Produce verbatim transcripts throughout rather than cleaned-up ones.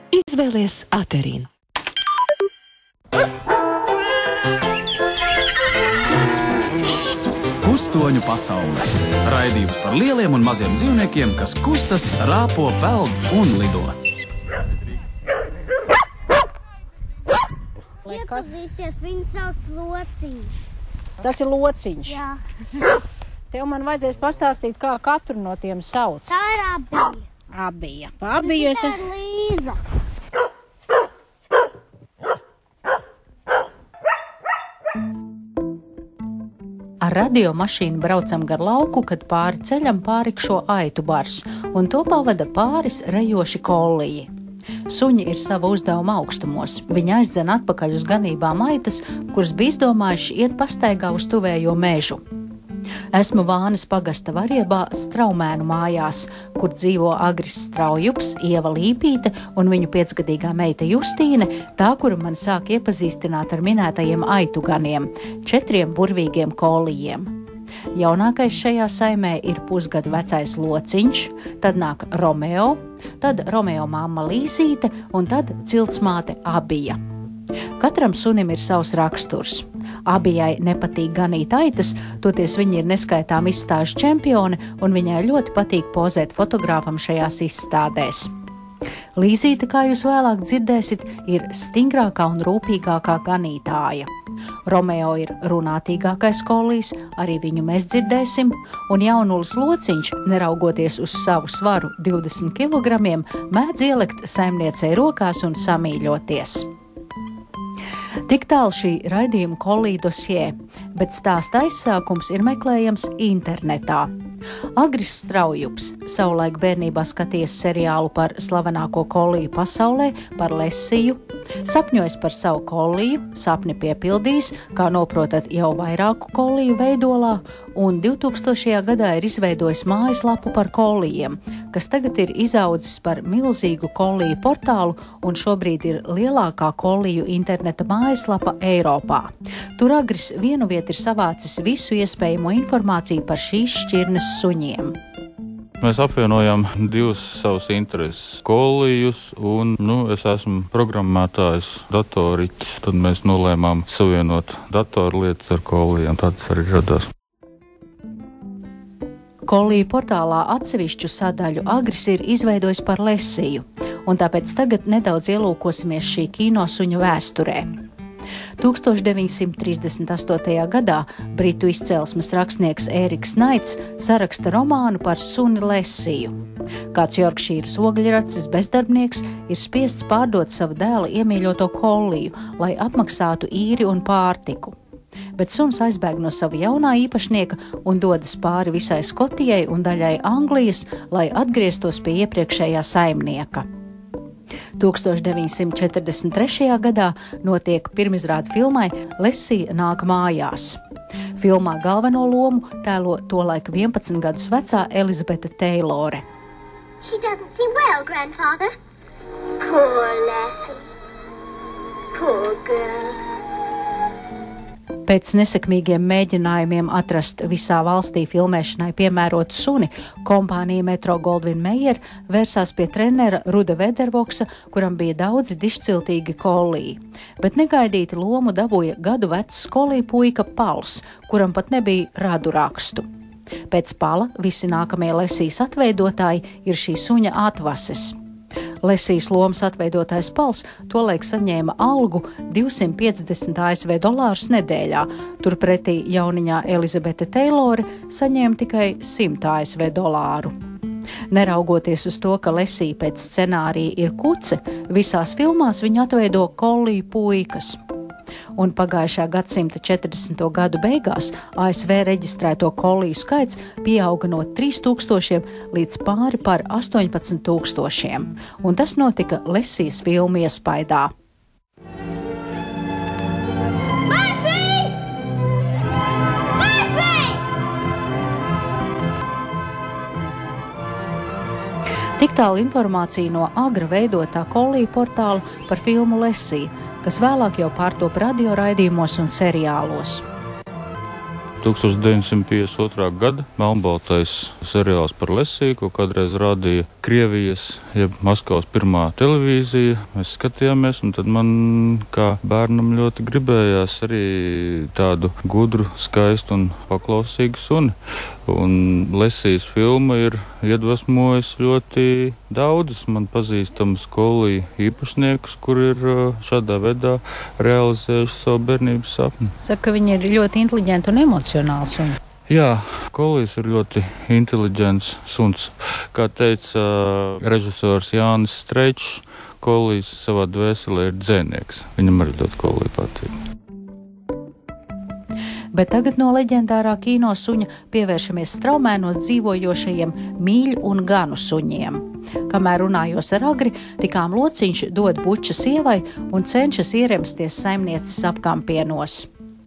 Izvēlies Aterīnu. Kustoņu pasaule. Raidījums par lieliem un maziem dzīvniekiem, kas kustas, rāpo, peld un lido. Iepazīsties, viņu sauc Lociņš. Tas ir Lociņš? Jā. Tev man vajadzēs pastāstīt, kā katru no tiem sauc. Tā ir Abija. Abija. Pa Abiju es... Tā ir Līza. Ar radiomašīnu braucam gar lauku, kad pāri ceļam pārikšo aitu bars, un to pavada pāris rejoši kolliji. Suņi ir sava uzdevuma augstumos. Viņi aizdzen atpakaļ uz ganībām aitas, kuras bija izdomājuši iet pastaigā uz tuvējo mežu. Esmu Vānes pagasta variebā Straumēnu mājās, kur dzīvo Agris Straujups, Ieva Līpīte un viņu piecgadīgā meita Justīne, tā, kura man sāk iepazīstināt ar minētajiem aitu ganiem, četriem burvīgiem kolijiem. Jaunākais šajā saimē ir pusgadu vecais Lociņš, tad nāk Romeo, tad Romeo mamma Līzīte un tad ciltsmāte Abija. Katram sunim ir savs raksturs. Abijai nepatīk ganīt aitas, toties viņa ir neskaitām izstāžu čempione un viņai ļoti patīk pozēt fotogrāfam šajās izstādēs. Līzīte, kā jūs vēlāk dzirdēsit, ir stingrākā un rūpīgākā ganītāja. Romeo ir runātīgākais kolijs, arī viņu mēs dzirdēsim, un jaunulis Lociņš, neraugoties uz savu svaru divdesmit kilogramiem, mēdz ielikt saimniecei rokās un samīļoties. Tik tālu šī raidījuma kolija dosjē, bet stāsta aizsākums ir meklējams internetā. Agris Straujups savulaik bērnībā skaties seriālu par slavenāko koliju pasaulē, par Lesiju, sapņojis par savu koliju, sapni piepildījis, kā noprotat jau vairāku koliju veidolā, un divtūkstošajā gadā ir izveidojis mājaslapu par kolijiem, kas tagad ir izaudzis par milzīgu koliju portālu un šobrīd ir lielākā koliju interneta mājaslapa Eiropā. Tur Agris vienu vietu ir savācis visu iespējamo informāciju par šīs šķirnes suņiem. Mēs apvienojam divus savus intereses - kolijus un, nu, es esmu programmētājs, datoriķis, tad mēs nolēmām savienot datorlietas ar kolijiem, tad tas arī radās. Koliju portālā atsevišķu sadaļu Agris ir izveidojis par Lesiju, un tāpēc tagad nedaudz ielūkosimies šī kinosuņa vēsturē. tūkstoš deviņsimt trīsdesmit astotajā gadā britu izcelsmes rakstnieks Ēriks Naits saraksta romānu par suni Lesiju. Kāds Jorkšīras ogļracis bezdarbnieks ir spiests pārdot savu dēla iemīļoto koliju, lai apmaksātu īri un pārtiku. Bet suns aizbēg no sava jaunā īpašnieka un dodas pāri visai Skotijai un daļai Anglijas, lai atgrieztos pie iepriekšējā saimnieka. tūkstoš deviņsimt četrdesmit trešajā gadā notiek pirmizrāde filmai Lesija nāk mājās. Filmā galveno lomu tēlo tolaik vienpadsmit gadus vecā Elizabete Teilore. She doesn't seem well, grandfather. Poor Lassie. Poor girl. Pēc nesekmīgiem mēģinājumiem atrast visā valstī filmēšanai piemērotu suni, kompānija Metro-Goldwyn-Mayer vērsās pie trenera Ruda Vedervoksa, kuram bija daudzi dišciltīgi koliji. Bet negaidīti lomu dabūja gadu vecs koliju puika Pals, kuram pat nebija radu rakstu. Pēc Pala visi nākamie Lesijas atveidotāji ir šī suņa atvases. Lesijas lomas atveidotais Pals tolaik saņēma algu divsimt piecdesmit A S V dolārus nedēļā, turpretī jauniņā Elizabete Teilore saņēma tikai simt A S V dolāru. Neraugoties uz to, ka Lesija pēc scenārija ir kuce, visās filmās viņa atveido koliju puikas. Un pagājušā gadsimta četrdesmito gadu beigās A S V reģistrēto koliju skaits pieauga no trīs tūkstošiem līdz pāri par astoņpadsmit tūkstošiem. Un tas notika Lesijas filmu iespaidā. Leslie! Leslie! Tik tālu informācija no Agra veidotā koliju portāla par filmu Lesija, kas vēlāk jau pārtop radio raidījumos un seriālos. tūkstoš deviņsimt piecdesmit otrā gada melnbaltais seriāls par Lesiju, ko kādreiz rādīja Krievijas, jeb Maskavas pirmā televīzija. Mēs skatījāmies, un tad man kā bērnam ļoti gribējās arī tādu gudru, skaistu un paklausīgu suni. Un Lesijas filma ir iedvesmojusi ļoti daudzus man pazīstamus koliju īpašniekus, kur ir šādā veidā realizējuši savu bērnības sapni. Saka, ka viņi ir ļoti inteliģenti un emocionāli suņi. Jā, kolijs ir ļoti inteliģents suns. Kā teica režisors Jānis Streičs, kolijs savā dvēselē ir dzēnieks. Viņam arī ļoti kolija patīk. Bet tagad no leģendārā kino suņa pievēršamies straumēnos dzīvojošajiem mīļu un ganu suņiem. Kamēr runājos ar Agri, tikām lociņš dod buča sievai un cenšas ieremsties saimnieces apkampienos.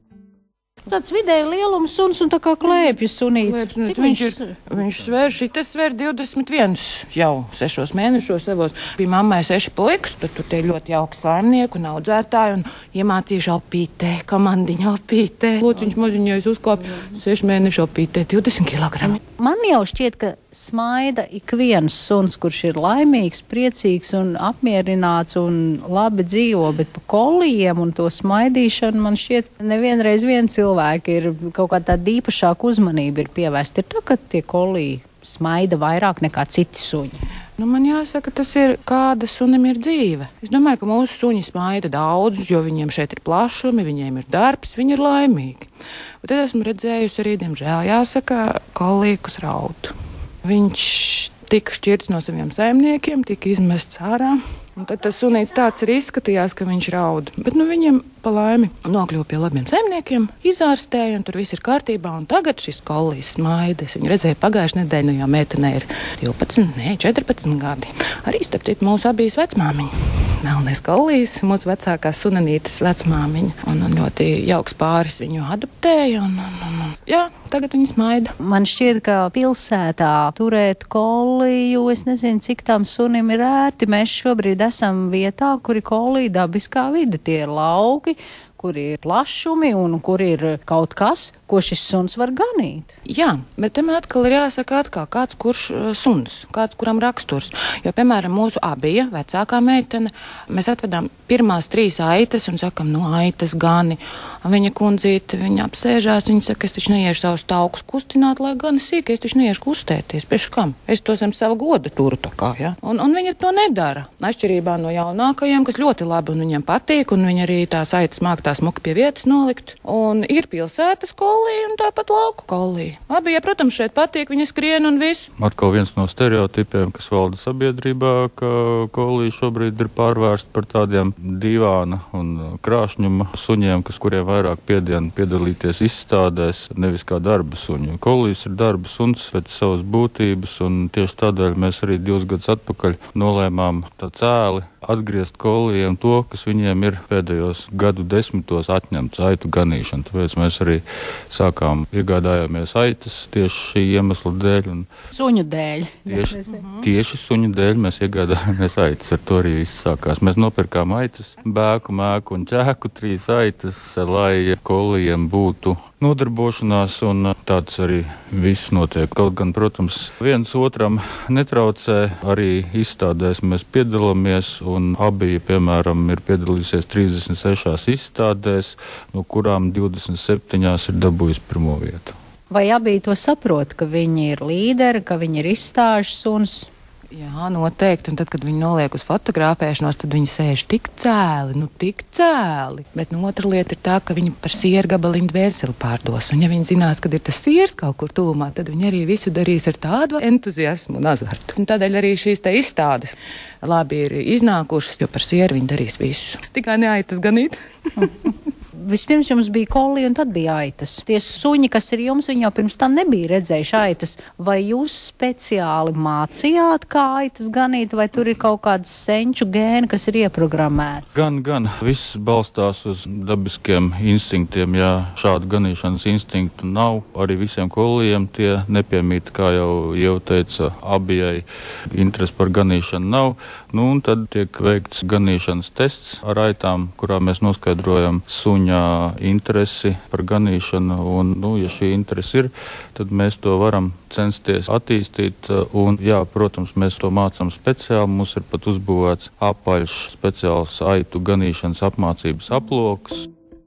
Tāds vidēji lielums suns un tā kā klēpjas sunīts. Cik viņš ir? Viņš svēr, šitas svēr divdesmit viens jau sešos mēnešos savos. Bija mammai seši puikas, tad tur tie ļoti jauki saimnieki un audzētāji un iemācījuši opītē, komandiņa opītē. Lociņš maziņais uzkāp sešu mēnešu opītē, divdesmit kilogrami. Man jau šķiet, ka smaida ik viens suns, kurš ir laimīgs, priecīgs un apmierināts un labi dzīvo, bet pa kolijiem un to smaidīšanu man šķiet nevienreiz vien cilvēki ir kaut kā tāda īpašāka uzmanība ir pievērsta. Ir tā, ka tie koliji smaida vairāk nekā citi suņi. Nu, man jāsaka, tas ir, kāda sunim ir dzīve. Es domāju, ka mūsu suņi smaida daudz, jo viņiem šeit ir plašumi, viņiem ir darbs, viņi ir laimīgi. Bet tad esmu redzējusi arī, diemžēl jāsaka, koliju, kas raud. Viņš tika šķirts no saviem saimniekiem, tika izmests ārā. Un tad tas sunīts tāds arī izskatījās, ka viņš raud. Bet nu viņiem pa laimi nokļuva pie labiem saimniekiem, izārstēja un tur viss ir kārtībā. Un tagad šis kolijs smaida. Es viņu redzēju pagājušajā nedēļā, nu jau meitenei ir divpadsmit, nē, četrpadsmit gadi. Arī starp citu mūsu abijas vecmāmiņa. Melnais kolijs, mūsu vecākā sunanītes vecmāmiņa. Un, un ļoti jauks pāris viņu adoptēja. Un, un, un, un, jā, tagad viņi smaida. Man šķiet, ka pilsētā turēt koliju, es nezinu, cik tam sunim ir ērti. Mēs šobrīd esam vietā, kur ir kolija dabiskā vide. Tie ir lauki, kur ir plašumi un kur ir kaut kas, ko šis suns var ganīt. Jā, bet te man atkal ir jāsaka atkal, kāds kurš suns, kāds kuram raksturs. Jo, piemēram, mūsu abija, vecākā meitene, mēs atvedām pirmās trīs aitas un sakam, nu, aitas gani. Viņa kundzīte, viņa apsēžās, viņa saka, es taču neiešu savus taukus kustināt, lai gani sīk, es taču neiešu kustēties. Pēc kam? Es to zem savu goda turu tā kā, ja? Un, un viņa to nedara. Atšķirībā no jaunākajiem, kas ļoti labi un viņiem patīk, un viņa arī tās aitas māk tā smuki pie vietas nolikt. Un ir pilsētas kolija un tāpat lauku kolija. Abi, ja, protams, šeit patīk, viņa skrien un viss. Atkal viens no stereotipiem, kas valda sabiedrībā, ka kolija šobrīd ir pārvērsta par tādiem divāna un krāšņuma suņiem, kas kuriem vairāk piedienu piedalīties izstādēs, nevis kā darba suņi. Kolijs ir darba suns pēc savas būtības, un tieši tādēļ mēs arī divus gadus atpakaļ nolēmām tā cēli atgriezt kolijiem to, kas viņiem ir pēdējos gadu desmitos atņemts, aitu ganīšana. Tāpēc mēs arī sākām iegādājāmies aitas tieši šī iemesla dēļ. Un suņu dēļ. Tieši, tieši suņu dēļ mēs iegādājāmies aitas. Ar to arī viss sākās. Mēs nopirkām aitas, bēku, mēku un ķēku, trīs aitas, lai kolijiem būtu nodarbošanās, un tāds arī viss notiek. Kaut gan, protams, viens otram netraucē, arī izstādēs mēs piedalāmies, un abi, piemēram, ir piedalījusies trīsdesmit sešās izstādēs, no kurām divdesmit septiņās ir dabūjusi pirmo vietu. Vai abi to saprot, ka viņi ir līderi, ka viņi ir izstāžu suns? Jā, noteikti, un tad, kad viņi noliek uz fotografēšanos, tad viņi sēž tik cēli, nu tik cēli. Bet nu, otra lieta ir tā, ka viņi par sieru gabaliņu dvēseli pārdos, un ja viņi zinās, kad ir tas siers kaut kur tūmā, tad viņi arī visu darīs ar tādu entuziasmu un azartu. Un tādēļ arī šīs te izstādes labi ir iznākušas, jo par sieru viņi darīs visu. Tikai neaitas ganīt. Vispirms jums bija kolija un tad bija aitas. Tie suņi, kas ir jums, viņi jau pirms tam nebija redzējuši aitas. Vai jūs speciāli mācījāt, kā aitas ganīt, vai tur ir kaut kāds senču gēni, kas ir ieprogrammēti? Gan, gan. Viss balstās uz dabiskiem instinktiem. Ja šādu ganīšanas instinktu nav, arī visiem kolijiem tie nepiemīt, kā jau, jau teica, abijai interesi par ganīšanu nav. Nu, un tad tiek veikts ganīšanas tests ar aitām, kurā mēs noskaidrojam suņa viņā interesi par ganīšanu, un, nu, ja šī interesi ir, tad mēs to varam censties attīstīt, un, jā, protams, mēs to mācām speciāli, mums ir pat uzbūvēts apaļš speciāls aitu ganīšanas apmācības aploks.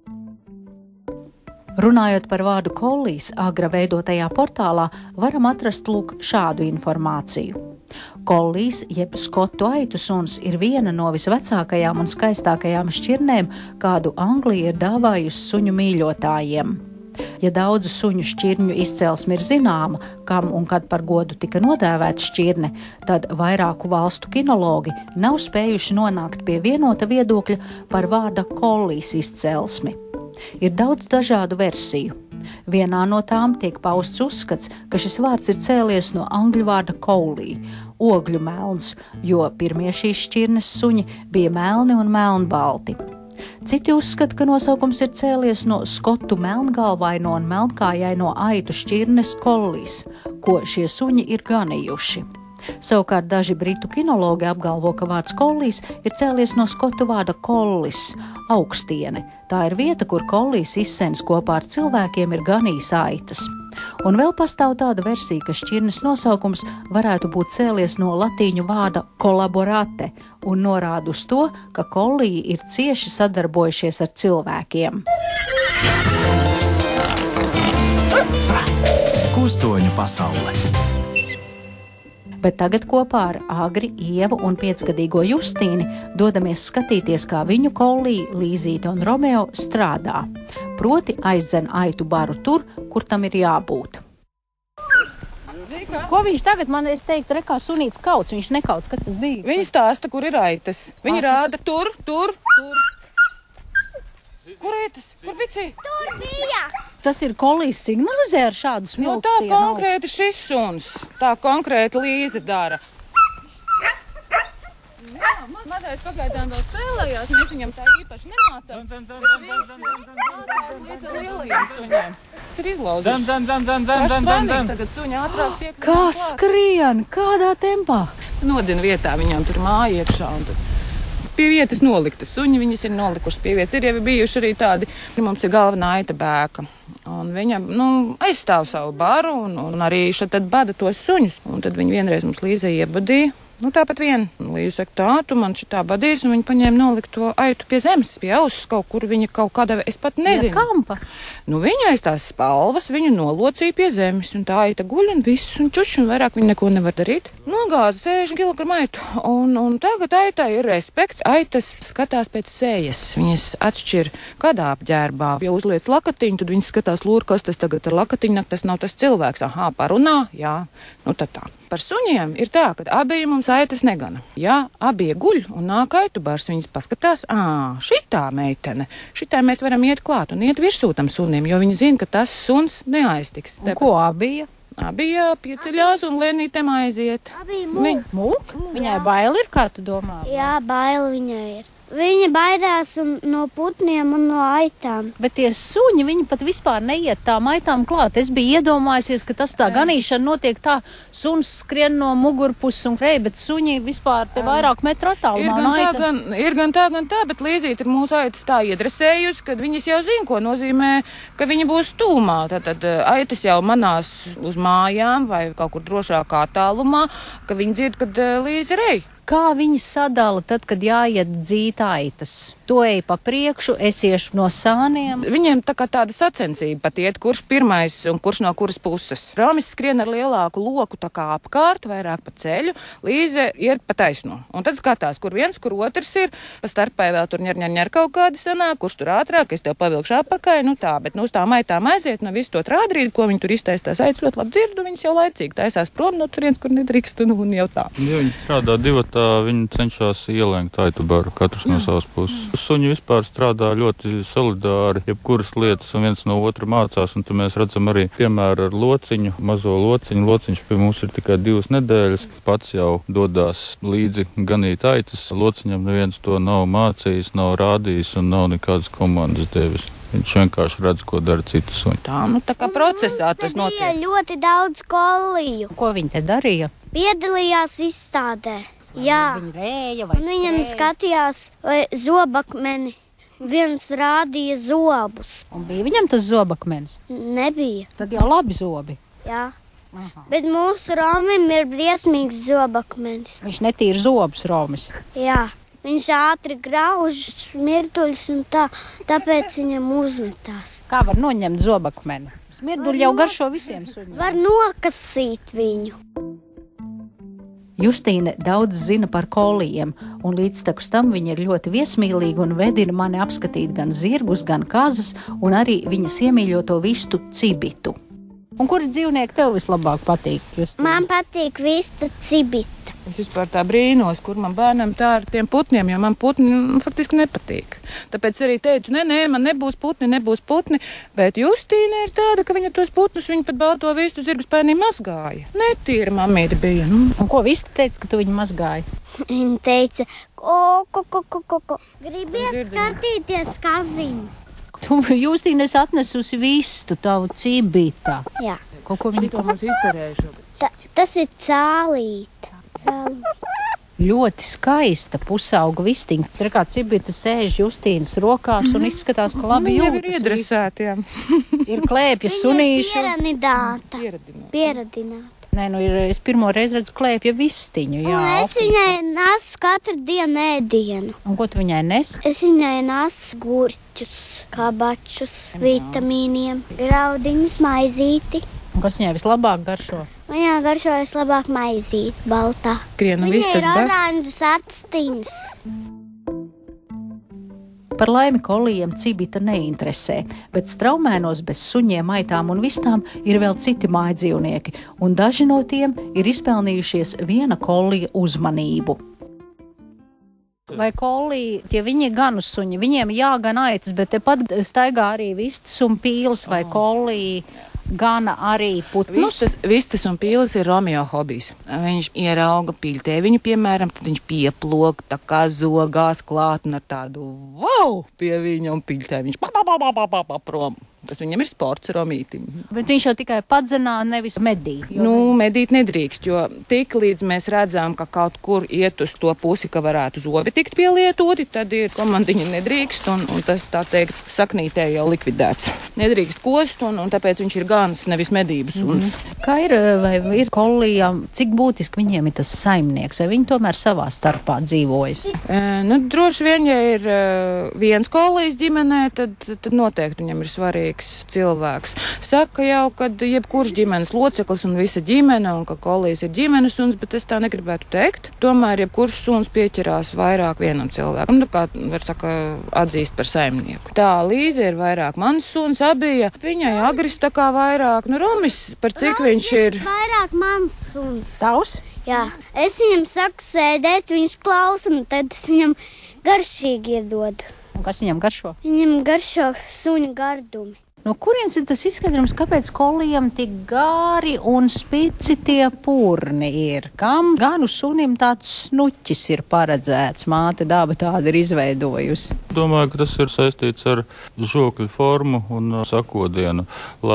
Runājot par vārdu kolijs, Agra veidotajā portālā varam atrast lūk šādu informāciju. Kolijs, jeb skotu aitu suns, ir viena no visvecākajām un skaistākajām šķirnēm, kādu Anglija ir dāvājusi suņu mīļotājiem. Ja daudzu suņu šķirņu izcelsme ir zināma, kam un kad par godu tika nodēvēta šķirne, tad vairāku valstu kinologi nav spējuši nonākt pie vienota viedokļa par vārda kolijs izcelsmi. Ir daudz dažādu versiju. Vienā no tām tiek pausts uzskats, ka šis vārds ir cēlies no angļu vārda koulī, ogļu melns, jo pirmie šīs šķirnes suņi bija melni un melnbalti. Citi uzskata, ka nosaukums ir cēlies no skotu melngalvaino un melnkājaino aitu šķirnes kollīs, ko šie suņi ir ganījuši. Savukārt daži britu kinologi apgalvo, ka vārds kollīs ir cēlies no skotu vārda kollis, augstiene. Tā ir vieta, kur kollīs izsens kopā ar cilvēkiem ir ganījis aitas. Un vēl pastāv tāda versija, ka šķirnes nosaukums varētu būt cēlies no latīņu vārda collaborate un norāda uz to, ka kolliji ir cieši sadarbojušies ar cilvēkiem. Kustoņu pasaule. Bet tagad kopā ar Agri, Ievu un piecgadīgo Justīni dodamies skatīties, kā viņu kollī, Līzīte un Romeo strādā. Proti aizdzen aitu baru tur, kur tam ir jābūt. Ko viņš tagad man, es teiktu, rekā sunīts kauts, viņš nekauts, kas tas bija? Viņi stāsta, kur ir aitas. Viņi rāda tur, tur, tur. Kur aitas? Kur bici? Tur bija! Tas ir kollīs signalizē ar šādu smilkstienu. Nu, tā konkrēti šis suns, tā konkrēti Līze dara. Jā, man mazais pagaidām vēl spēlējās, mēs viņam tā īpaši nemācām. Tas ir izlauzīts. Pašs svanīgs tagad suņa ātrāk tiek. Kā skrien, kādā tempā? Nodzina vietā, viņām tur māja iekšā un tad pie vietas noliktas. Suņi viņas ir nolikušas pie vietas. Ir jau bijuši arī tādi, mums ir galvenā aita bēka. Un viņa, nu, aizstāv savu baru un, un arī šeit tad bada tos suņus. Un tad viņa vienreiz mums Līze iebadīja. Nu, tāpat vien. Līze saka, tā, tu man šitā badīs, un viņa paņēma nolikt to aitu pie zemes, pie auss kaut kur, viņa kaut kādā, es pat nezinu. Ja kampa? Nu, viņa aiz tās spalvas, viņu nolocīja pie zemes, un tā aita guļ un viss, un čuš, un vairāk viņa neko nevar darīt. Nogāza sešdesmit kilogramu aitu, un, un tagad aitai ir respekts, aitas skatās pēc sējas, viņas atšķir kādā apģērbā. Ja uzliec lakatiņu, tad viņas skatās lūr, kas tas tagad ar lakatiņu, tas nav tas cilvēks, ahā, parunā, jā, nu tad tā. Par suņiem ir tā, ka abi mums aitas negana. Ja abi guļ un nāk aitubārs, viņas paskatās, ā, šitā meitene, šitā mēs varam iet klāt un iet virsū tam sunim, jo viņi zina, ka tas suns neaiztiks. Un ko abija? Abija pieceļās un lēnītēm aiziet. Abija mūk. Mūk? Viņai baili ir, kā tu domā? Jā, baili viņai ir. Viņa baidās no putniem un no aitām. Bet tie suņi, viņi pat vispār neiet tām aitām klāt. Es biju iedomājusies, ka tas tā ganīšana notiek tā, suns skrien no mugurpuses un krei, bet suņi vispār te vairāk metru attālumā. Ir gan tā, gan, ir gan tā, gan tā, bet Līzīte ir mūsu aitas tā iedresējusi, kad viņas jau zina, ko nozīmē, ka viņa būs tūmā. Tātad aitas jau manās uz mājām vai kaut kur drošākā attālumā, ka viņi dzird, kad Līze rej. Kā viņi sadala tad, kad jāiet dzīt aitas? To ej pa priekšu, es iešu no sāniem. Viņiem tā kā tāda sacensība pat iet, kurš pirmais un kurš no kuras puses. Romis skrien ar lielāku loku tā kā apkārt, vairāk pa ceļu, Līze iet pa taisno. Un tad skatās, kur viens, kur otrs ir, pa starpai vēl tur ņer, ņer, ņer kaut kādi sanāk, kurš tur ātrāk, es tev pavilkšu apakai, nu tā, bet nu uz tām aitām aiziet, no visu to trādrīt, ko viņi tur iztaistās, aitas ļoti labi dzirdu, viņas jau laicīgi taisās prom no turienes, kur nedrīkst, un, un jau tā. Ja viņi strādā divatā, viņi cenšas ielenkt aitu baru, katrs no savas puses. Suņi vispār strādā ļoti solidāri, jebkuras lietas un viens no otra mācās, un tu mēs redzam arī piemēru ar lociņu, mazo lociņu. Lociņš pie mums ir tikai divas nedēļas, pats jau dodās līdzi ganīt aitas. Lociņam neviens to nav mācījis, nav rādījis un nav nekādas komandas devis. Viņš vienkārši redz, ko dara citi suņi. Tā, nu tā kā procesā tas notiek. Bija ļoti daudz kolliju. Ko viņi te darīja? Piedalījās izstādē. Jā, Viņi rēja vai un viņam skrēja? skatījās vai zobakmeni. Viens rādīja zobus. Un bija viņam tas zobakmenis? Nebija. Tad jau labi zobi. Jā. Aha. Bet mūsu Romim ir briesmīgs zobakmenis. Viņš netīra zobus, Romis. Jā. Viņš ātri grauž smirduļus un tā, tāpēc viņam uzmetās. Kā var noņemt zobakmeni? Smirduļi jau garšo visiem suņiem. Var nokasīt viņu. Justīne daudz zina par kolijiem, un līdztekus tam viņa ir ļoti viesmīlīga un vedina mani apskatīt gan zirgus, gan kazas, un arī viņas iemīļoto vistu cibitu. Un kuri dzīvnieki tev vislabāk patīk? Justīne? Man patīk vista cibita. Es vispār tā brīnos, kur man bērnam tā ar tiem putniem, jo man putni nu, faktiski nepatīk. Tāpēc arī teicu, nē, nē, man nebūs putni, nebūs putni, bet Justīne ir tāda, ka viņa tos putnus, viņa pat balto vistu zirgu spēnī mazgāja. Netīra mamīte bija. Nu. Un ko vista teica, ka tu viņu mazgāji? Viņa teica, ko, ko, ko, ko, ko, ko. Gribiet skatīties kaziņas. Tu, Justīne, esi atnesusi vistu tavu cibitā. Jā. Kaut ko viņa Tikko mums izdarēja šobrīd. Ta, tas ir cālīte. Cālīte. Ļoti skaista pusauga vistiņa. Tur kā cibita sēž Justīnas rokās un izskatās, ka labi Viņa jūtas. ir iedresēti, jā. Ir klēpja sunīšu. Pieranidāta. Pieradināt. Pieradināta. Nē, nu ir, es pirmo reizi redzu klēpja vistiņu. Jā, Un es viņai nesu katru dienu ēdienu. Un ko tu viņai nes? Es viņai nesu gurķus, kabačus, vitamīniem, graudiņus, maizīti. Un kas viņai vislabāk garšo? Viņai garšo vislabāk maizīti, baltā. Kriena Viņai vistas, ir bet... oranžas atstiņas. Par laimi kolijiem cibita neinteresē, bet straumēnos bez suņiem, aitām un vistām ir vēl citi mājdzīvnieki, un daži no tiem ir izpelnījušies viena kolija uzmanību. Vai kolī, ja viņi ir ganu suņi, viņiem jāgan aitas, bet tepat staigā arī vistas un pīles vai kolī gana arī putnus? Vistas, vistas un pīles ir Romeo hobijs. Viņš ierauga piļtēviņu, piemēram, tad viņš pieplok tā kā zogās klāt un ar tādu wow pie viņa un piļtēviņš pa, pa, pa, pa, pa, pa, pa, prom. Tas viņam ir sports romītim. Bet viņš jau tikai padzenā, nevis medī. Nu, medīt nedrīkst, jo tik līdz mēs redzam, ka kaut kur iet uz to pusi, ka varētu zobi tikt pielietoti, tad ir komandiņa nedrīkst, un, un tas, tā teikt, saknītē jau likvidēts. Nedrīkst kost, un, un tāpēc viņš ir gans, nevis medības suns. Mm-hmm. Kā ir, vai ir kolijām, cik būtiski viņiem ir tas saimnieks, vai viņi tomēr savā starpā dzīvojas? E, nu, droši vien, ja ir uh, viens kolijas ģimenē, tad, tad noteikti viņam ir svarīgi cilvēks. Saka jau, ka jebkurš ģimenes loceklis un visa ģimene, un ka kolijas ir ģimenes suns, bet es tā negribētu teikt. Tomēr jebkurš suns pieķerās vairāk vienam cilvēkam, nu kā var saka, atzīst par saimnieku. Tā Līze ir vairāk mans suns, abija, viņai Agris tā kā vairāk, nu Romis, par cik Romis viņš ir. Vairāk mans suns. Tavs? Jā, es viņam saku sēdēt, viņš klausa, un tad es viņam garšīgi iedodu. Un kas viņam garšo? Viņam garšo suņa gardumi. No kurienes ir tas izskaidrojums, kāpēc kolijam tik gāri un spici tie purni ir? Kam ganu sunim tāds snuķis ir paredzēts? Māte daba tāda ir izveidojusi. Domāju, ka tas ir saistīts ar žokļu formu un sakodienu,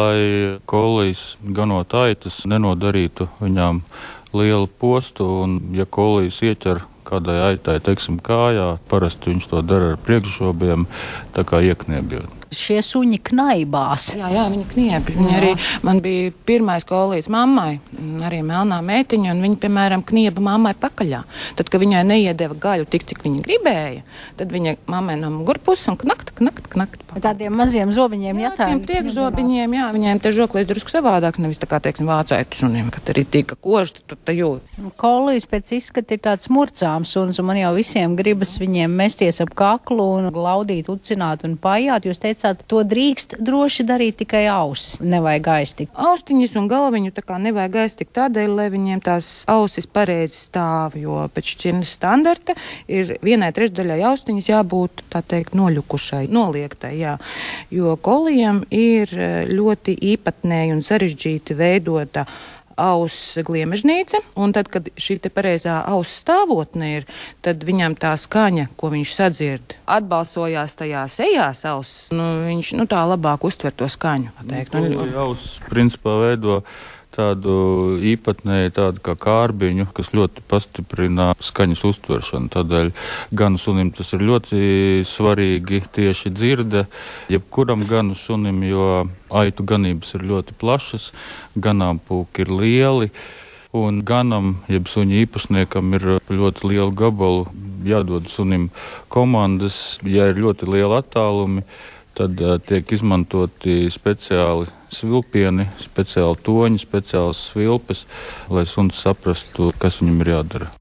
lai kolijas ganot aitas nenodarītu viņām lielu postu, un ja kolijas ieķer kādai aitai, teiksim, kājā, parasti viņš to dara ar priekšžobiem, tā kā iekniebjot. Šie suņi knaibās. Jā, jā, viņa kniebja. Viņa arī, man bija pirmais kolīdz mammai, arī melnā meitiņa, un viņa, piemēram, knieba mammai pakaļā. Tad, kad viņai neiedeva gaļu tik, cik viņa gribēja, tad viņa mammai no mugurpuses un knakt, knakt, knakt. Tādiem maziem zobiņiem jā, tādiem priekšzobiņiem, jā, viņiem te žoklīs drusku savādāks, nevis tā kā, teiksim, vācaitu suniem, kad arī tika kožta, tu tā jūt. Kolijas pēc izskata ir tāds murcāms suns, un man jau visiem gribas viņiem mesties ap kaklu un laudīt, ucināt un pajāt. Jūs teicāt, to drīkst droši darīt tikai ausis, nevajag aiztikt. Austiņas un galviņu tā kā nevajag aiztikt tādēļ, lai viņiem tās ausis pareizi stāv, jo pēc šķirnes standarta ir vienai trešdaļai austiņas jābūt, tā teikt, noļukušai, noliektai, jā. Jo kolijam ir ļoti īpatnēji un sarežģīti veidota auss gliemežnīca, un tad, kad šī te pareizā auss stāvotne ir, tad viņam tā skaņa, ko viņš sadzird, atbalsojās tajā sejās auss, nu, viņš, nu, tā labāk uztver to skaņu, pateikt. Nu, auss, principā, veido tādu īpatnēju, tādu kā kārbiņu, kas ļoti pastiprina skaņas uztveršanu. Tādēļ ganu sunim tas ir ļoti svarīgi tieši dzirde, jebkuram ganu sunim, jo aitu ganības ir ļoti plašas, ganāmpūki ir lieli. Un ganam, jeb suņa īpašniekam, ir ļoti lielu gabalu jādod sunim komandas. Ja ir ļoti lieli attālumi, tad uh, tiek izmantoti speciāli svilpieni, speciāli toņi, speciālas svilpes, lai suns saprastu, kas viņam ir jādara.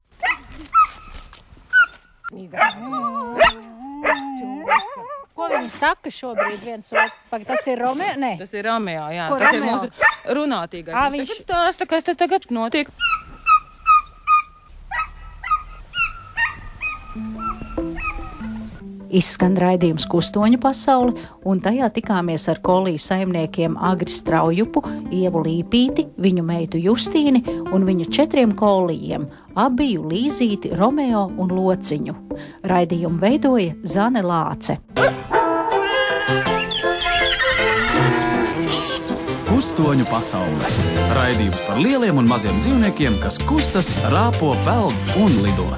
Ko viņi saka šobrīd viens otru? Tas ir Romeo? Nē. Tas ir Romeo, jā. Ko tas Romeo? Ir mūsu runātīgais. Ā, Viņš viņš- tagad stāsta, kas te tagad notiek. Izskan raidījums Kustoņu pasauli, un tajā tikāmies ar koliju saimniekiem Agri Straujupu, Ievu Līpīti, viņu meitu Justīni un viņu četriem kolijiem – Abiju, Līzīti, Romeo un Lociņu. Raidījumu veidoja Zane Lāce. Kustoņu pasaule. Raidījums par lieliem un maziem dzīvniekiem, kas kustas, rāpo, peld un lido.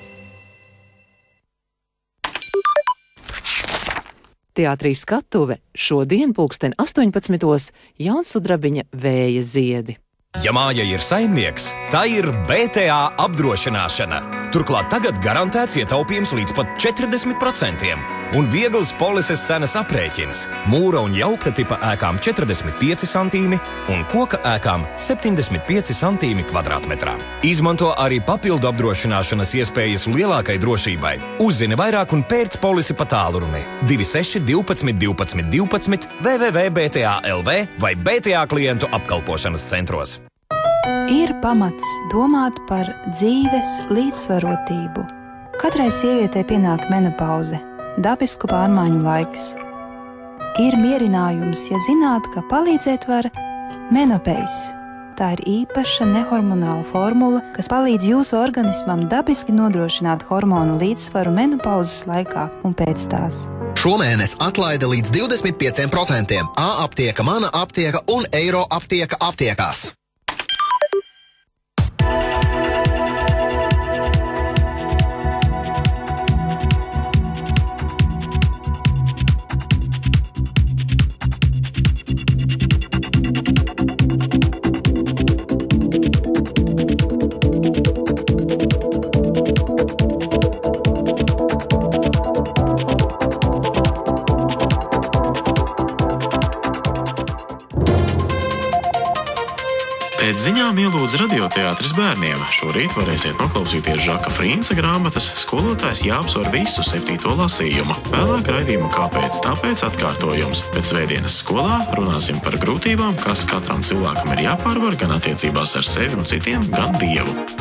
Teātrī Skatuve šodien pulksten astoņpadsmitos Jaunsudrabiņa Vēja ziedi. Ja māja ir saimnieks, tā ir B T A apdrošināšana. Turklāt tagad garantēts ietaupījums līdz pat četrdesmit procentiem. Un viegls polises cenas aprēķins. Mūra un jaukta tipa ēkām četrdesmit pieci santīmi un koka ēkām septiņdesmit pieci santīmi kvadrātmetrā. Izmanto arī papildu apdrošināšanas iespējas lielākai drošībai. Uzzini vairāk un pērc polisi pa tālruni divi seši divpadsmit divpadsmit divpadsmit w w w punkt b t a punkt l v vai B T A klientu apkalpošanas centros. Ir pamats domāt par dzīves līdzsvarotību. Katrai sievietei pienāk menopauze, dabisku pārmaiņu laiks. Ir mierinājums, ja zināt, ka palīdzēt var Menopeiss. Tā ir īpaša nehormonāla formula, kas palīdz jūsu organismam dabiski nodrošināt hormonu līdzsvaru menopauzes laikā un pēc tās. Šomēnes atlaide līdz divdesmit pieciem procentiem. A aptieka, Mana aptieka un Eiro aptieka aptiekās. Pēc ziņām ielūdz radioteātris bērniem. Šorīt varēsiet noklausīties Žaka Frīnca grāmatas Skolotājs jāapsver visu septīto lasījumu. Vēlāk raidījumu Kāpēc tāpēc atkārtojums. Pēc svētdienas skolā runāsim par grūtībām, kas katram cilvēkam ir jāpārvar gan attiecībās ar sevi un citiem, gan Dievu.